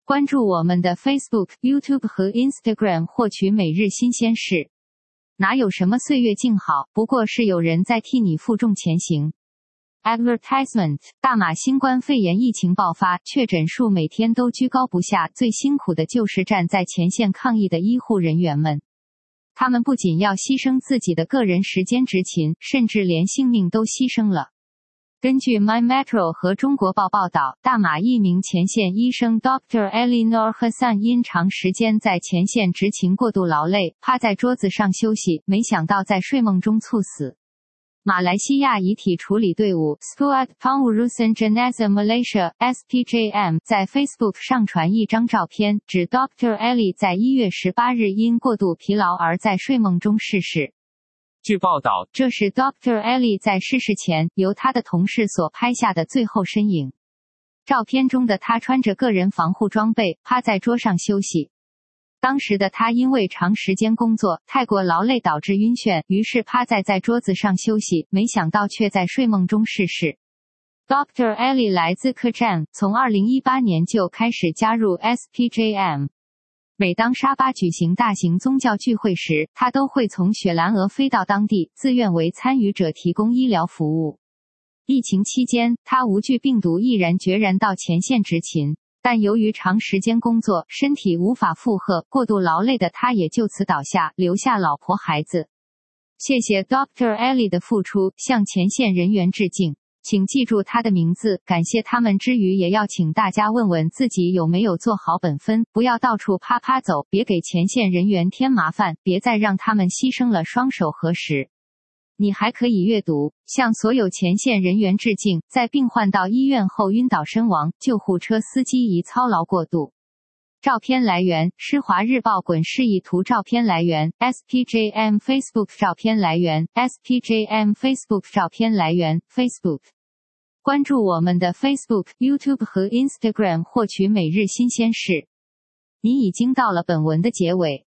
关注我们的 Facebook、YouTube 和 Instagram 获取每日新鲜事。哪有什么岁月静好，不过是有人在替你负重前行。Advertisement： 大马新冠肺炎疫情爆发，确诊数每天都居高不下，最辛苦的就是站在前线抗疫的医护人员们。他们不仅要牺牲自己的个人时间执勤，甚至连性命都牺牲了。根据 My Metro 和中国报报道，大马一名前线医生 Dr. Eleanor Hassan 因长时间在前线执勤过度劳累，趴在桌子上休息，没想到在睡梦中猝死。马来西亚遗体处理队伍 Squad Pengurusan Jenazah Malaysia SPJM 在 Facebook 上传一张照片，指 Dr. Eli 在1月18日因过度疲劳而在睡梦中逝世。 据报道， 这是 Dr. Eli 在逝世前由他的同事所拍下的最后身影。照片中的他穿着个人防护装备，趴在桌上休息。当时的他因为长时间工作太过劳累导致晕眩，于是趴在桌子上休息，没想到却在睡梦中逝世。Dr. Eli 来自客栈，从2018年就开始加入 SPJM。每当沙巴举行大型宗教聚会时，他都会从雪兰莪飞到当地，自愿为参与者提供医疗服务。疫情期间，他无惧病毒，毅然决然到前线执勤。但由于长时间工作，身体无法负荷，过度劳累的他也就此倒下，留下老婆孩子。谢谢 Dr. Eli 的付出，向前线人员致敬。请记住他的名字，感谢他们之余，也要请大家问问自己有没有做好本分，不要到处啪啪走，别给前线人员添麻烦，别再让他们牺牲了双手合十。你还可以阅读，向所有前线人员致敬，在病患到医院后晕倒身亡，救护车司机疑操劳过度。照片来源：施华日报滚示意图。照片来源： SPJM Facebook。 照片来源： SPJM Facebook。 照片来源： Facebook。 关注我们的 Facebook、YouTube 和 Instagram 获取每日新鲜事。你已经到了本文的结尾。